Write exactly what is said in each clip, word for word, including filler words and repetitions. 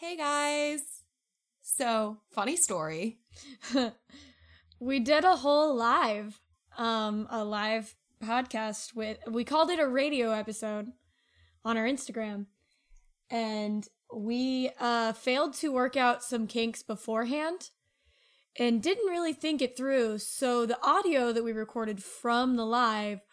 Hey guys. So, funny story. We did a whole live, um, a live podcast with, we called it a radio episode on our Instagram. And we uh, failed to work out some kinks beforehand and didn't really think it through. So the audio that we recorded from the live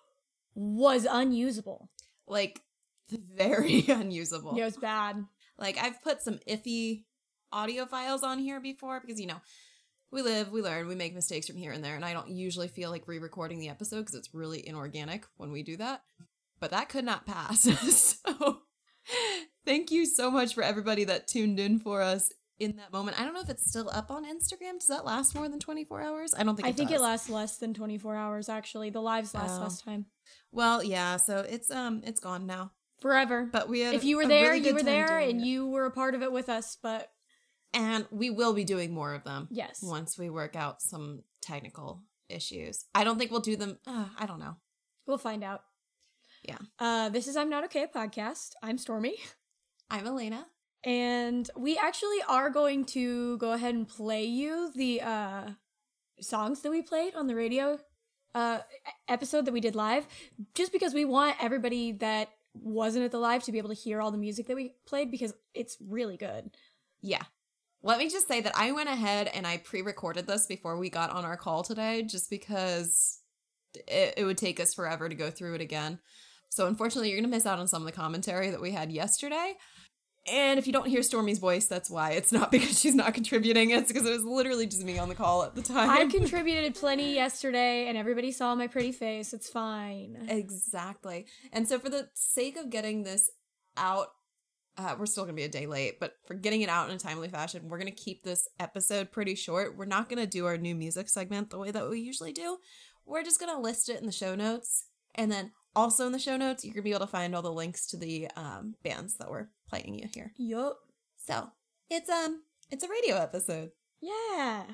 was unusable. Like, very unusable. Yeah, it was bad. Like, I've put some iffy audio files on here before because, you know, we live, we learn, we make mistakes from here and there, and I don't usually feel like re-recording the episode because it's really inorganic when we do that. But that could not pass. So, thank you so much for everybody that tuned in for us in that moment. I don't know if it's still up on Instagram. Does that last more than twenty-four hours? I don't think it I think does. it lasts less than twenty-four hours, actually. The lives last Oh. less time. Well, yeah, so it's um it's gone now. Forever. But we had If you were a there, really you good were time there, doing and it. you were a part of it with us, but And we will be doing more of them. yes. Once we work out some technical issues. I don't think we'll do them. Uh, I don't know. We'll find out. Yeah. Uh, this is I'm Not Okay podcast. I'm Stormy. I'm Elena. And we actually are going to go ahead and play you the uh, songs that we played on the radio uh, episode that we did live, just because we want everybody that wasn't at the live to be able to hear all the music that we played, because it's really good. Yeah. Let me just say that I went ahead and I pre-recorded this before we got on our call today, just because it, it would take us forever to go through it again. So unfortunately, you're going to miss out on some of the commentary that we had yesterday. And if you don't hear Stormy's voice, that's why. It's not because she's not contributing. It's because it was literally just me on the call at the time. I contributed plenty yesterday, and everybody saw my pretty face. It's fine. Exactly. And so for the sake of getting this out, uh, we're still going to be a day late, but for getting it out in a timely fashion, we're going to keep this episode pretty short. We're not going to do our new music segment the way that we usually do. We're just going to list it in the show notes. And then also in the show notes, you're going to be able to find all the links to the um, bands that we're playing you here. Yup. So it's um it's a radio episode. Yeah.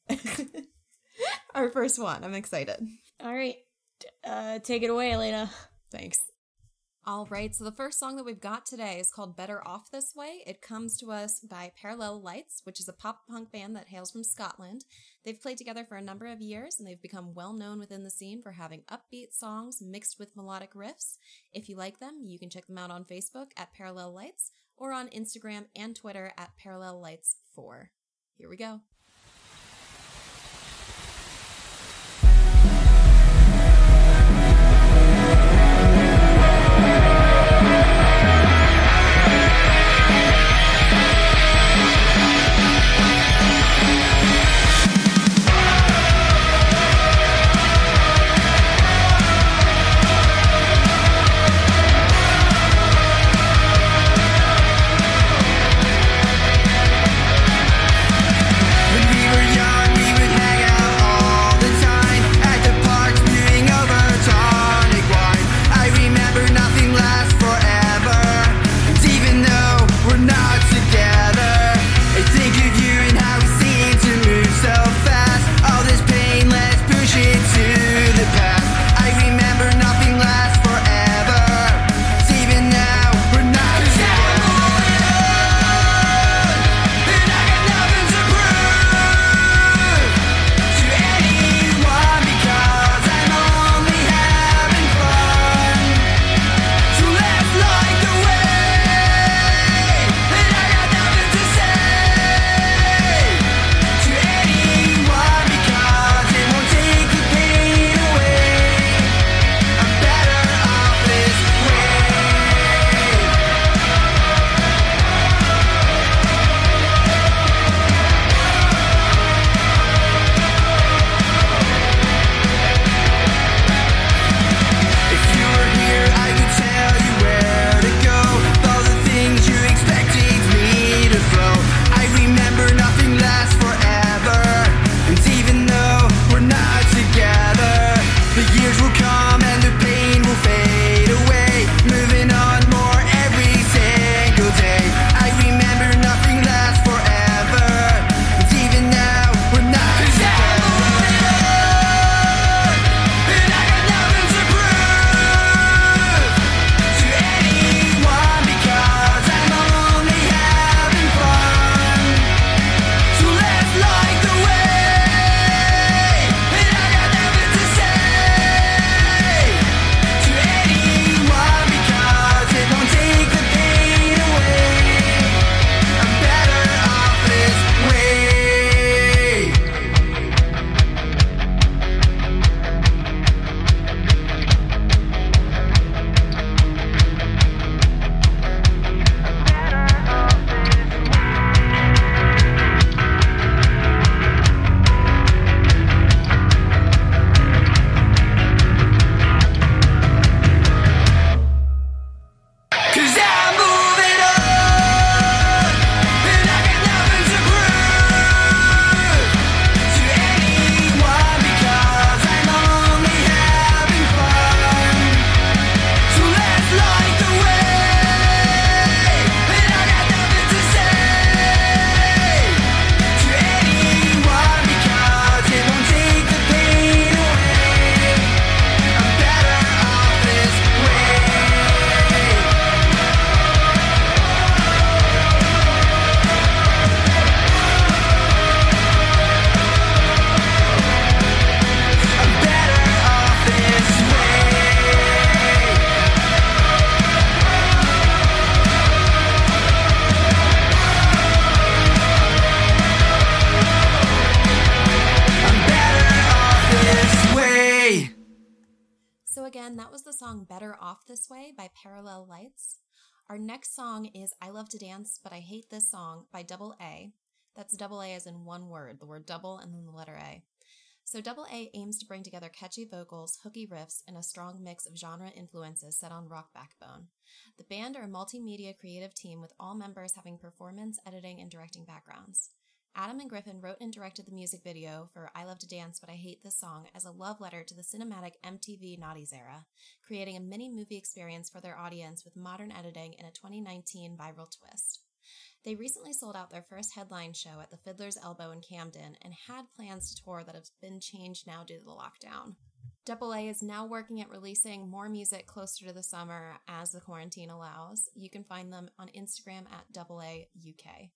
Our first one. I'm excited. All right. Uh, take it away, Elena. Thanks. All right, so the first song that we've got today is called Better Off This Way. It comes to us by Parallel Lights, which is a pop-punk band that hails from Scotland. They've played together for a number of years, and they've become well-known within the scene for having upbeat songs mixed with melodic riffs. If you like them, you can check them out on Facebook at Parallel Lights, or on Instagram and Twitter at Parallel Lights four. Here we go. Well, again, that was the song Better Off This Way by Parallel Lights. Our next song is I Love to Dance, But I Hate This Song by Double A. That's double A as in one word, the word double and then the letter A. So Double A aims to bring together catchy vocals, hooky riffs, and a strong mix of genre influences set on rock backbone. The band are a multimedia creative team with all members having performance, editing, and directing backgrounds. Adam and Griffin wrote and directed the music video for I Love to Dance, But I Hate This Song as a love letter to the cinematic M T V Naughties era, creating a mini-movie experience for their audience with modern editing and a twenty nineteen viral twist. They recently sold out their first headline show at the Fiddler's Elbow in Camden and had plans to tour that have been changed now due to the lockdown. Double A is now working at releasing more music closer to the summer as the quarantine allows. You can find them on Instagram at Double A U K.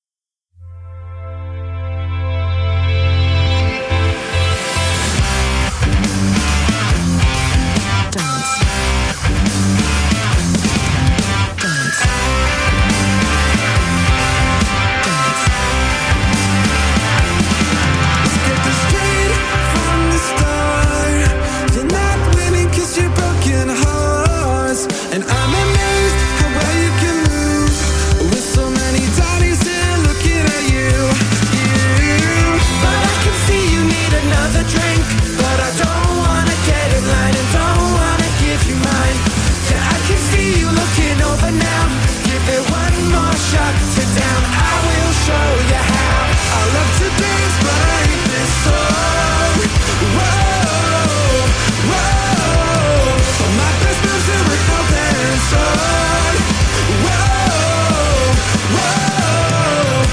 And I'm amazed how well you can move with so many daddies there looking at you, you. But I can see you need another drink, but I don't wanna get in line and don't wanna give you mine. Yeah, I can see you looking over now. Give it one more shot to down. I will show you how. I love to dance, but I hate this song. Whoa, whoa. But my best moves are with no pants on. Whoa, whoa.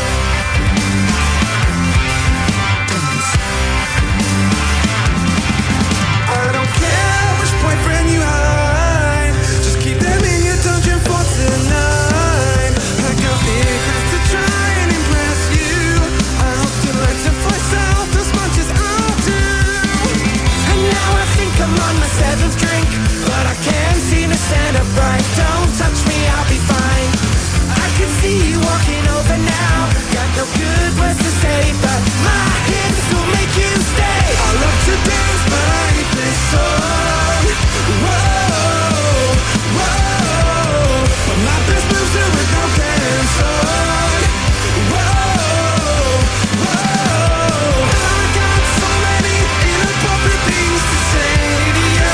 I don't care which boyfriend you hide, just keep them in your dungeon for tonight. I got big plans to try and impress you. I hope you like to voice out as much as I do. And now I think I'm on my seventh drink, but I can't seem to stand upright. Don't touch me, I'll be fine. I can see you walking over now. Got no good words to say, but my hips will make you stay. I love to dance, but I hate this song. Whoa, whoa. But my best moves are with no pants on. Whoa, whoa. I got so many inappropriate things to say to you.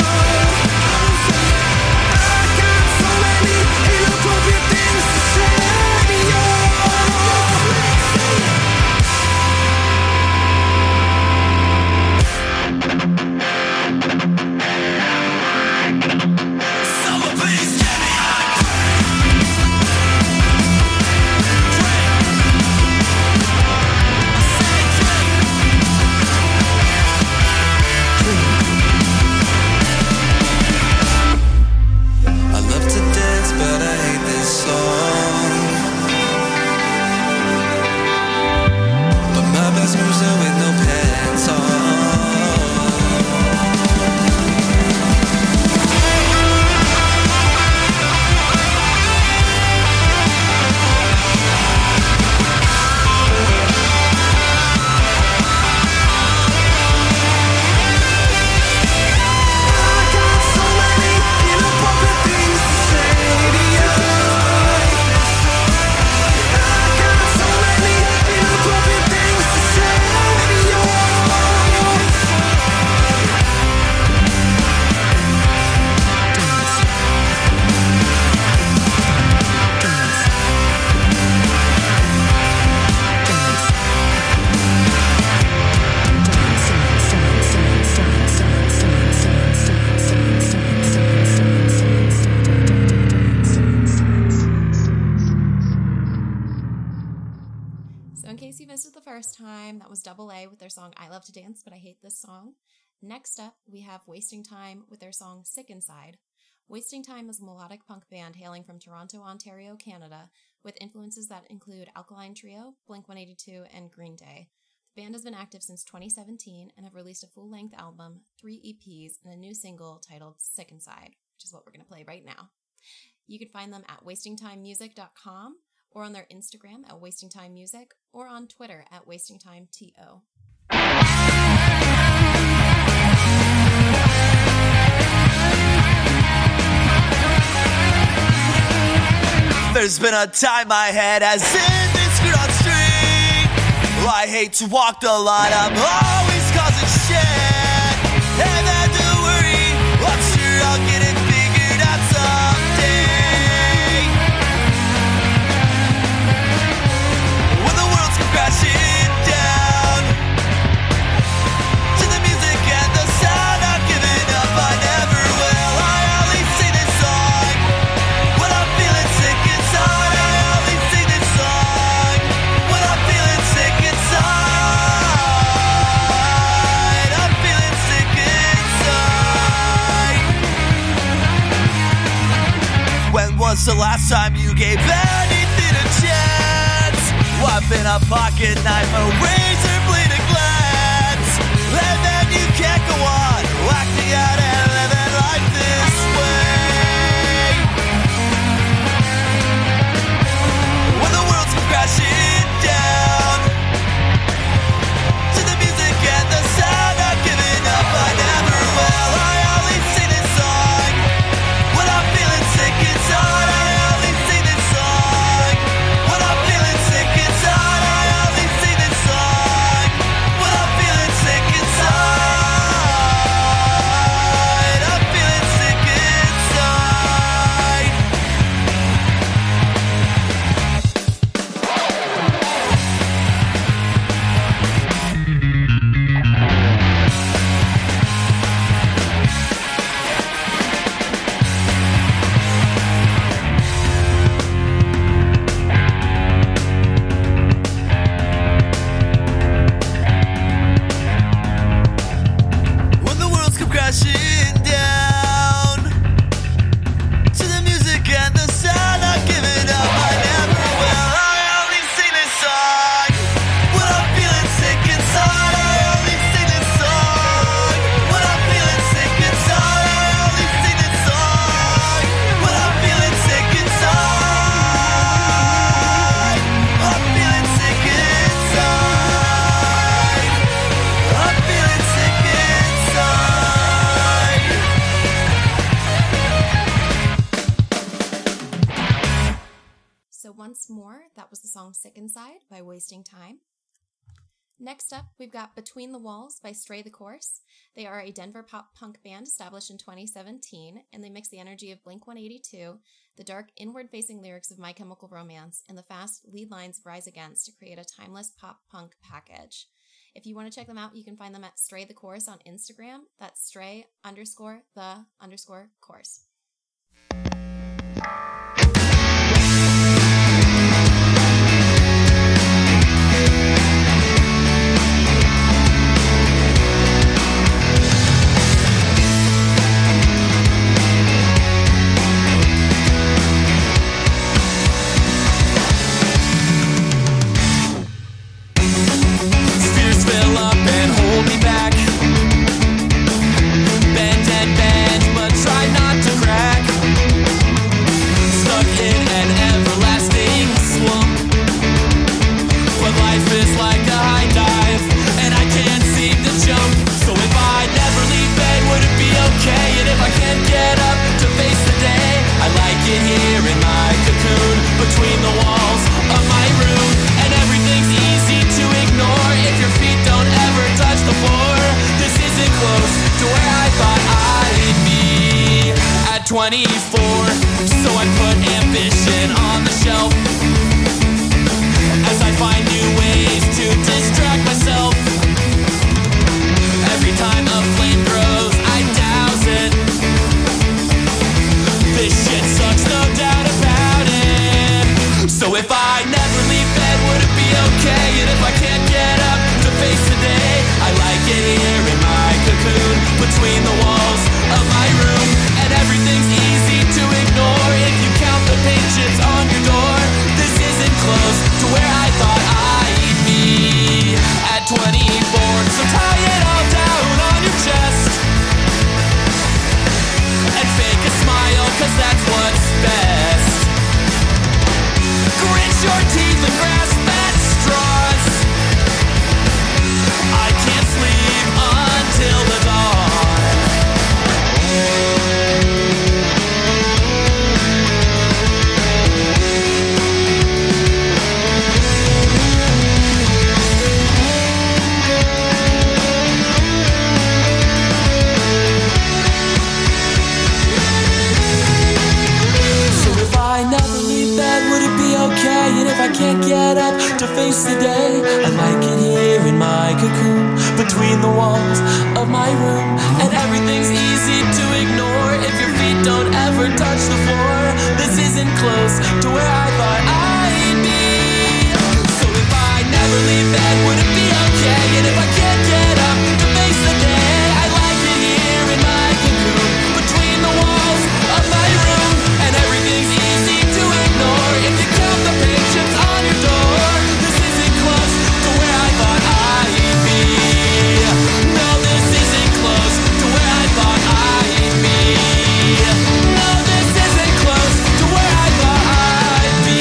I got so many inappropriate things to say to you. Summer, please get me out. I love to dance, but I hate this song. But my best moves are with no pants on. I got so many inappropriate things to say to you. I got so many inappropriate things to say to you. So in case you missed it the first time, that was Double A with their song I Love to Dance, But I Hate This Song. Next up, we have Wasting Time with their song Sick Inside. Wasting Time is a melodic punk band hailing from Toronto, Ontario, Canada, with influences that include Alkaline Trio, Blink one eighty-two, and Green Day. The band has been active since twenty seventeen and have released a full-length album, three E Ps, and a new single titled Sick Inside, which is what we're going to play right now. You can find them at wasting time music dot com or on their Instagram at wasting time music or on Twitter at wasting time T O. We'll be right back. There's been a time my head has been screwed on string. I hate to walk the line, I'm always causing shit. And then don't worry, I'm sure I'll get it figured out someday. When the world's come crashing down to the music and the sound, I'm giving up, I never will. I only sing this song when I'm feeling sick inside. I only sing this song when I'm feeling sick inside. I'm feeling sick inside. When was the last time you gave anything a chance? Weapon, a pocket knife, a razor blade, a glance. And then you can't go on acting out and living life this way. When the world's come crashing down to the music and the sound, I'm giving up, I never will. I only sing this song when I'm feeling sick inside. I only sing this song when I'm feeling sick inside. I only sing this song when I'm feeling sick inside. I'm feeling sick inside. When the world's come crashing down to the music and the sound, I'm giving up, I never will. I only sing this song when I'm feeling sick inside. I only sing this song when I'm feeling sick inside. I only sing this song when I'm feeling sick inside. I'm feeling sick inside. I'm feeling sick inside. So once more, that was the song Sick Inside by Wasting Time. Next up, we've got Between the Walls by Stray the Course. They are a Denver pop punk band established in twenty seventeen, and they mix the energy of Blink one eighty-two, the dark inward-facing lyrics of My Chemical Romance, and the fast lead lines of Rise Against to create a timeless pop punk package. If you want to check them out, you can find them at Stray the Course on Instagram. That's stray underscore the underscore course. Fears fill up and hold me back. Bend and bend, but try not to crack. Stuck in an everlasting slump. But life is like a high dive, and I can't seem to jump. So if I never leave bed, would it be okay? And if I can't get up to face the day, I like it here in my cocoon, between the walls of my room. And everything's easy to ignore if your feet don't ever touch the floor. This isn't close to where I thought I'd be at twenty-four. So I put ambition on the shelf as I find new ways to distract myself. Every time a flame grows, I douse it. This shit sucks, no doubt about it. So if I never leave bed, would it be okay? And if I can't get up to face the day, I like it here in my cocoon, between the walls of my room. And everything's easy to ignore if you count the paint chips on your door. This isn't close to where I thought I'd be at twenty-four. So tie it all down on your chest and fake a smile, cause that's what's best. Grit your teeth and grasp at straws. I can't sleep until the dawn. get up to face the day. I like it here in my cocoon, between the walls of my room. And everything's easy to ignore if your feet don't ever touch the floor. This isn't close to where I thought I'd be. So if I never leave bed, would it be okay? And if I can't get up to face the day, I like it here in my cocoon, between the walls of my room. And everything's easy to ignore if you count the patients on your door. This isn't close to where I thought I'd be. No, this isn't close to where I thought I'd be. No, this isn't close to where I thought I'd be.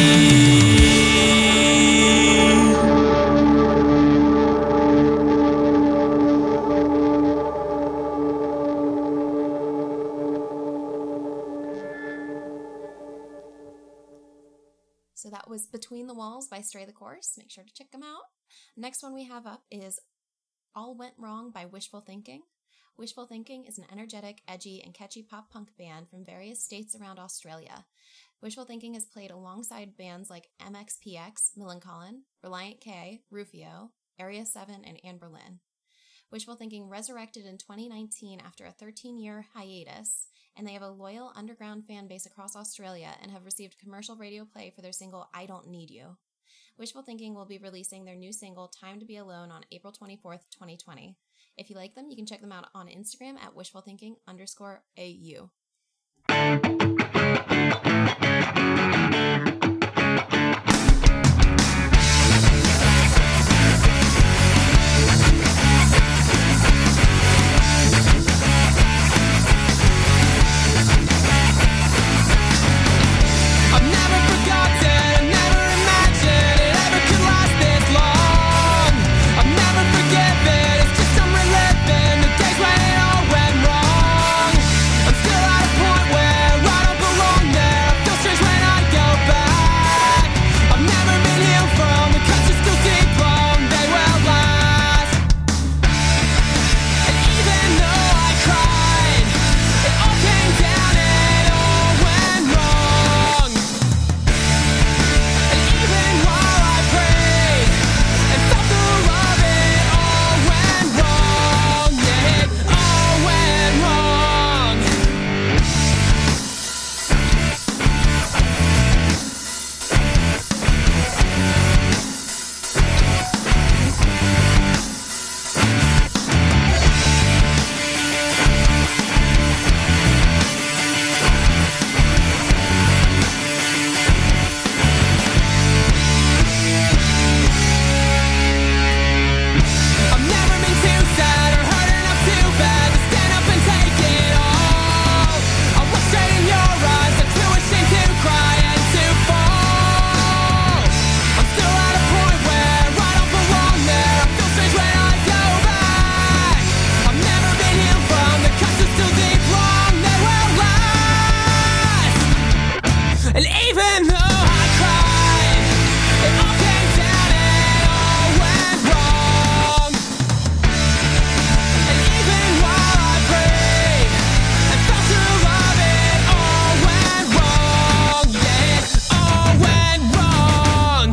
So that was Between the Walls by Stray the Chorus. Make sure to check them out. Next one we have up is All Went Wrong by Wishful Thinking. Wishful Thinking is an energetic, edgy, and catchy pop-punk band from various states around Australia. Wishful Thinking has played alongside bands like M X P X, Millencolin, Reliant K, Rufio, Area seven, and Anne Boleyn. Wishful Thinking resurrected in twenty nineteen after a thirteen-year hiatus, and they have a loyal underground fan base across Australia and have received commercial radio play for their single I Don't Need You. Wishful Thinking will be releasing their new single Time to Be Alone on April twenty-fourth, twenty twenty. If you like them, you can check them out on Instagram at wishfulthinking underscore AU. I've never forgotten, never imagined it ever could last this long. I've never forgiven, it's just I'm reliving the days when it all went wrong. I'm still at a point where I don't belong there. I feel strange when I go back. I've never been healed from the cuts are still deep long, they will last. And even though I cried, it all came down, it all went wrong. And even while I prayed and felt the love, it all went wrong. Yeah, it all went wrong. I've never been too sad or hurt enough too bad to stand up and take it all. I look straight in your eyes, I'm too ashamed to cry and to fall. I'm still at a point where I don't belong there. I feel strange when I go back. I've never been healed from the cuts are still deep long, they will last. And even though I cried, it all came down, it all went wrong. And even while I prayed and felt true love, it all went wrong. Yeah, it all went wrong.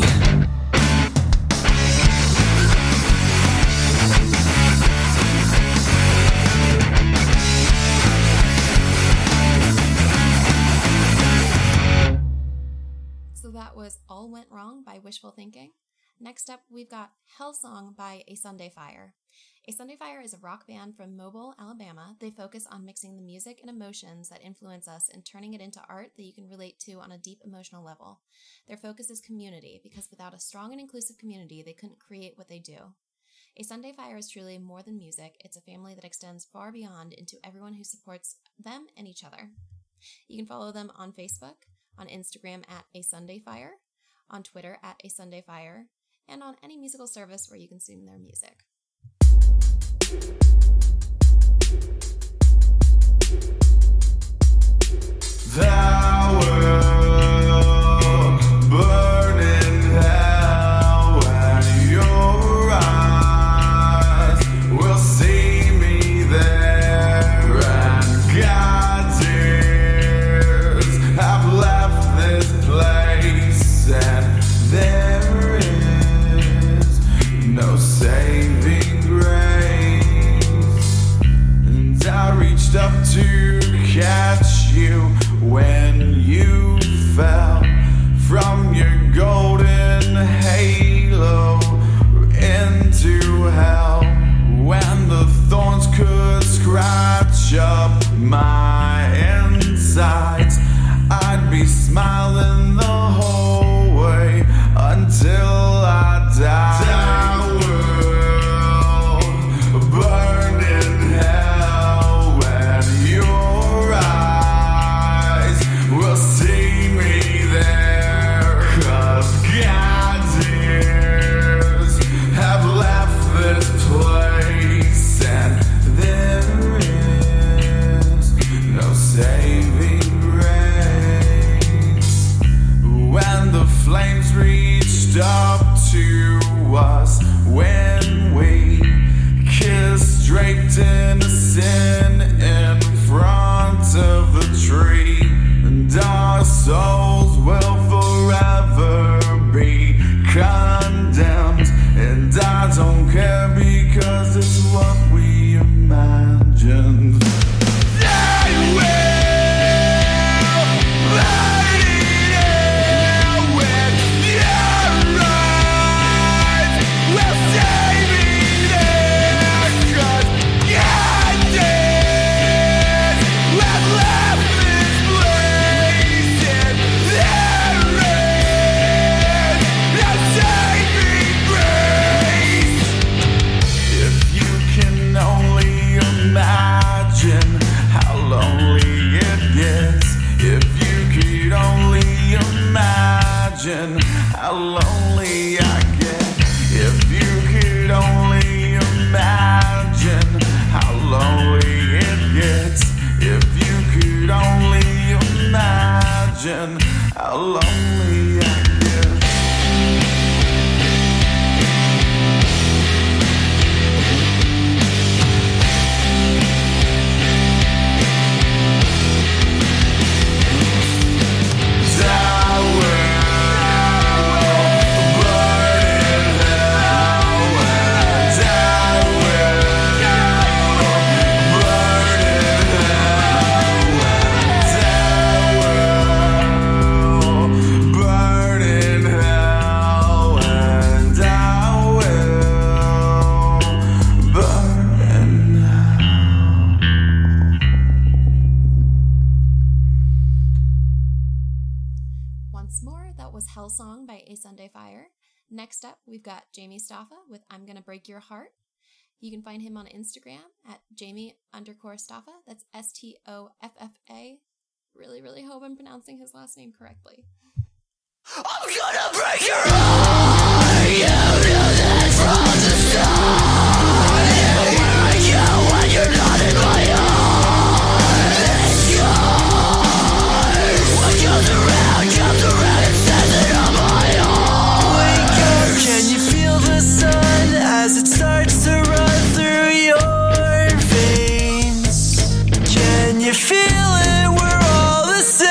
So that was All Went Wrong by Wishful Thinking. Next up, we've got Hellsong by A Sunday Fire. A Sunday Fire is a rock band from Mobile, Alabama. They focus on mixing the music and emotions that influence us and turning it into art that you can relate to on a deep emotional level. Their focus is community, because without a strong and inclusive community, they couldn't create what they do. A Sunday Fire is truly more than music. It's a family that extends far beyond into everyone who supports them and each other. You can follow them on Facebook, on Instagram at A Sunday Fire, on Twitter at A Sunday Fire, and on any musical service where you consume their music. Thou will burn in hell when your eyes will see me there, and God's ears have left this place, and there Shine your golden halo into hell when the thorns could scratch up my insides. I'd be smiling the whole way until I die. I will burn in hell when your eyes will see me there. 'Cause God's ears have left this place, and there is no saving grace. When the flames reached up to us, when we kissed draped in sin in front of the tree, and our souls will forever be condemned. And I don't care because it's what we imagined. They will burn in hell when your eyes will save me there. 'Cause God did have left this place, and there is no saving grace. If you can only imagine how lonely it gets, if you could only imagine how lonely I get, if you could only imagine how lonely it gets, if you could only imagine how lonely I get. Once more, that was Hellsong by A Sunday Fire. Next up, we've got Jamie Stoffa with I'm Gonna Break Your Heart. You can find him on Instagram at Jamie underscore Stoffa. That's S T O F F A. Really, really hope I'm pronouncing his last name correctly. I'm gonna break your heart. You knew that from the start. Where are you when you're not in my arms? It's yours. What comes around comes around and says it on my arm. Wake up, can you feel the sun as it starts to run through your veins? Can you feel it? We're all the same.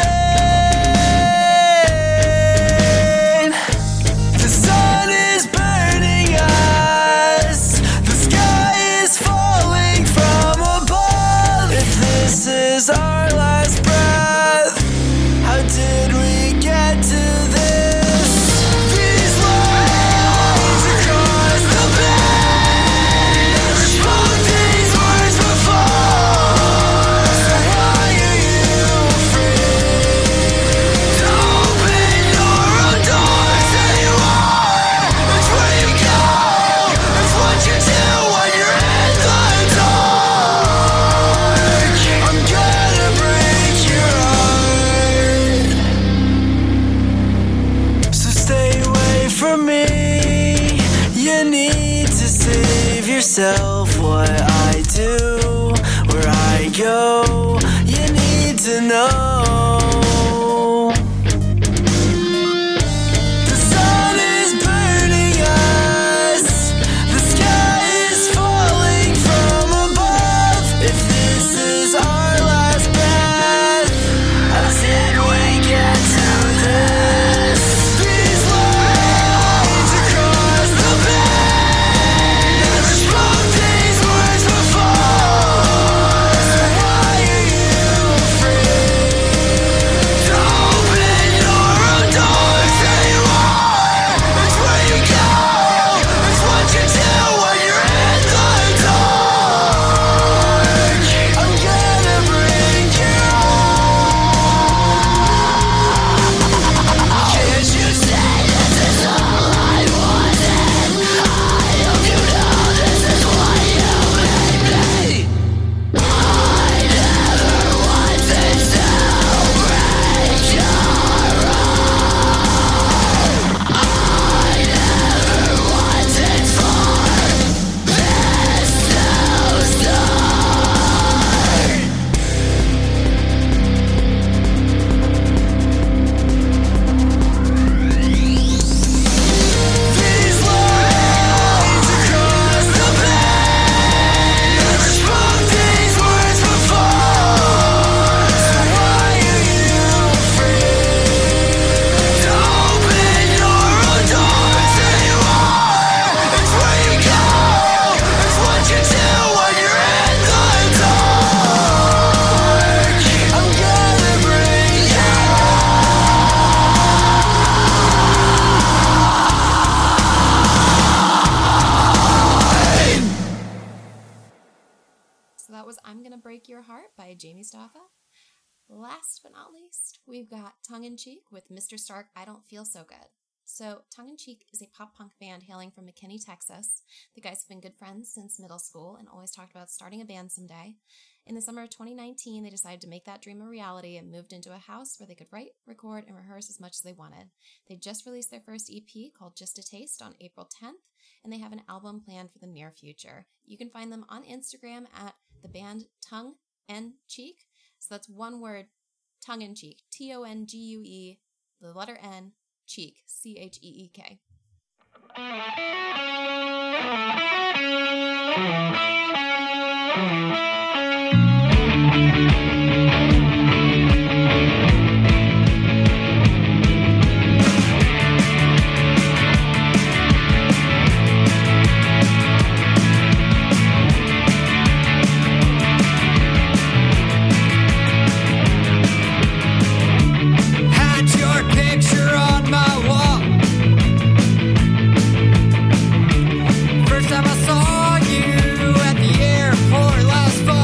The sun is burning us. The sky is falling from above. If this is our last breath, how did we get to this? These lines across the page spoke these words before. So why are you afraid to open your own doors anymore? It's where you go. It's what you do when you're in the dark. I'm gonna break your heart. So stay away from me. You need to save yourself. What I do, where I go, you need to know. The sun is burning us. The sky is falling from above. If this is our last breath, how did we get to this? These lines across the page spoke these words before. So why Break Your Heart by Jamie Stoffa. Last but not least, we've got Tongue in Cheek with Mister Stark, I Don't Feel So Good. So, Tongue in Cheek is a pop-punk band hailing from McKinney, Texas. The guys have been good friends since middle school and always talked about starting a band someday. In the summer of twenty nineteen, they decided to make that dream a reality and moved into a house where they could write, record, and rehearse as much as they wanted. They just released their first E P called Just a Taste on April tenth, and they have an album planned for the near future. You can find them on Instagram at the band Tongue and Cheek. So that's one word, Tongue in Cheek, T O N G U E, the letter N, Cheek, C H E E K. Had your picture on my wall. First time I saw you at the airport last fall.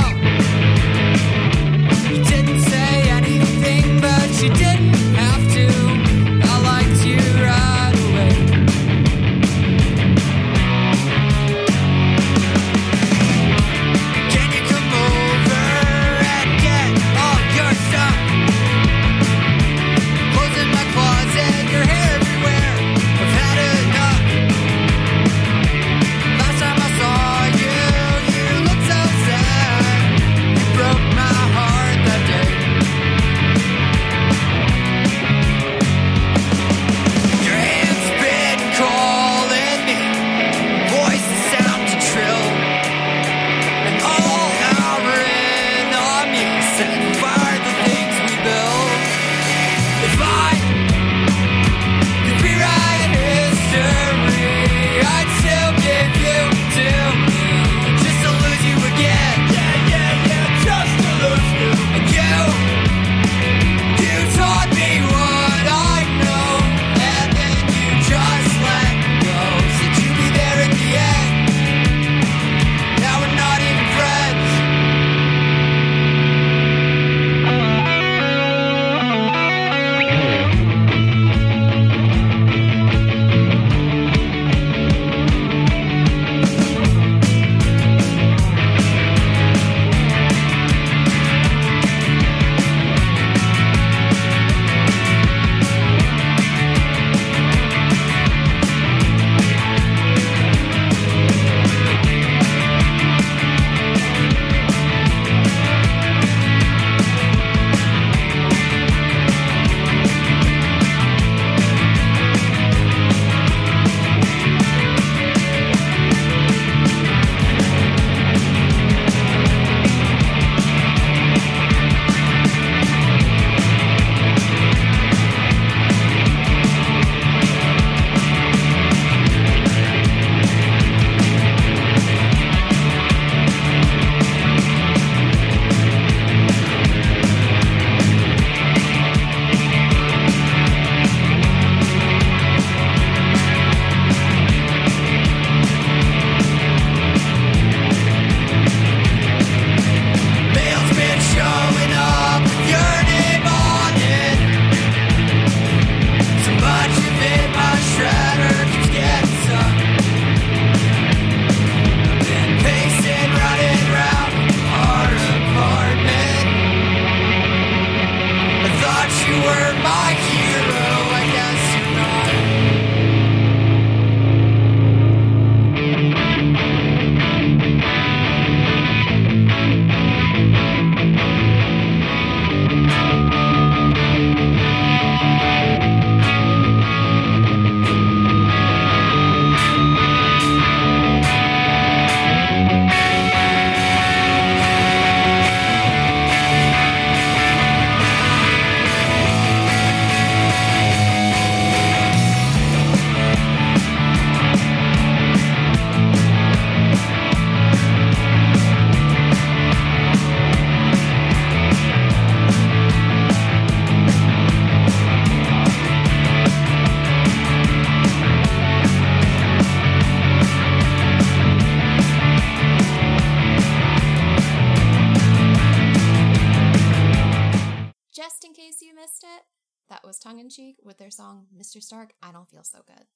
Cheek with their song Mister Stark, I Don't Feel So Good.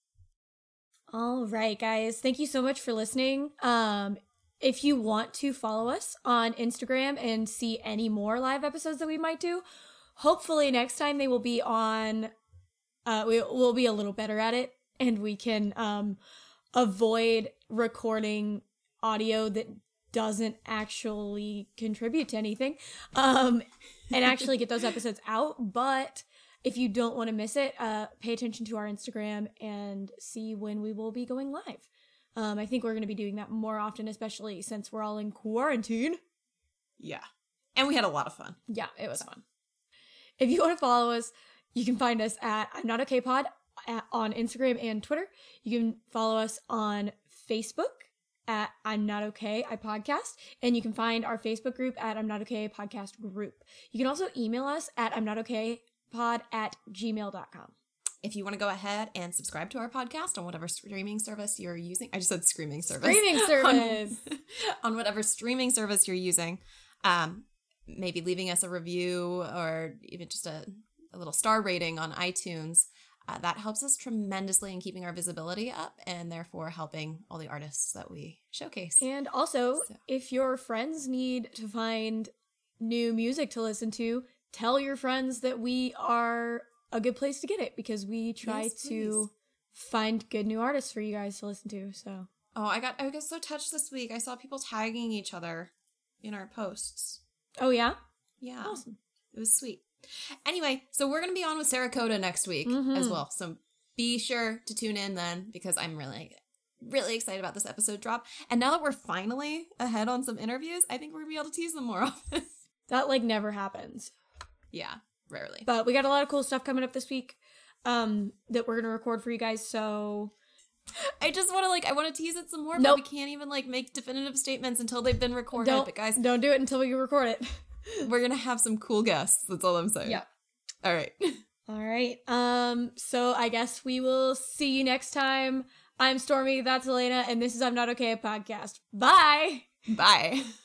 All right, guys. Thank you so much for listening. Um, if you want to follow us on Instagram and see any more live episodes that we might do, hopefully next time they will be on, uh, we, we'll be a little better at it, and we can um, avoid recording audio that doesn't actually contribute to anything, um, and actually get those episodes out. But if you don't want to miss it, uh, pay attention to our Instagram and see when we will be going live. Um, I think we're going to be doing that more often, especially since we're all in quarantine. Yeah. And we had a lot of fun. Yeah, it was fun. If you want to follow us, you can find us at I'm Not Okay Pod at, on Instagram and Twitter. You can follow us on Facebook at I'm Not Okay I Podcast, and you can find our Facebook group at I'm Not Okay Podcast Group. You can also email us at I'm Not Okay Pod at gmail dot com. If you want to go ahead and subscribe to our podcast on whatever streaming service you're using, I just said screaming service. Streaming service. on, on whatever streaming service you're using, um, maybe leaving us a review or even just a, a little star rating on iTunes. Uh, that helps us tremendously in keeping our visibility up and therefore helping all the artists that we showcase. And also, So. if your friends need to find new music to listen to, tell your friends that we are a good place to get it, because we try Yes, to please. find good new artists for you guys to listen to. So, Oh, I got I got so touched this week. I saw people tagging each other in our posts. oh yeah, Yeah. awesome. It was sweet. Anyway, so we're going to be on with Sarah Coda next week Mhm. as well. So be sure to tune in then, because I'm really, really excited about this episode drop. And now that we're finally ahead on some interviews, I think we're going to be able to tease them more often. That like never happens. Yeah, rarely. But we got a lot of cool stuff coming up this week um, that we're going to record for you guys. So I just want to like, I want to tease it some more, Nope. but we can't even like make definitive statements until they've been recorded. don't, But guys, don't do it until we record it. we're going to have some cool guests. That's all I'm saying. Yeah. All right. All right. Um. So I guess we will see you next time. I'm Stormy. That's Elena. And this is I'm Not Okay Podcast. Bye. Bye.